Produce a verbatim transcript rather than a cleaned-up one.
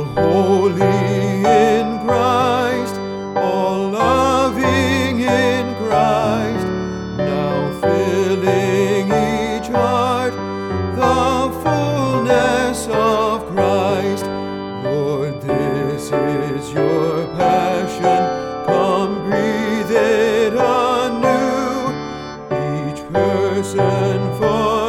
holy in Christ, all loving in Christ, now filling each heart the fullness of Christ. Lord, this is your passion, come breathe it anew, each person for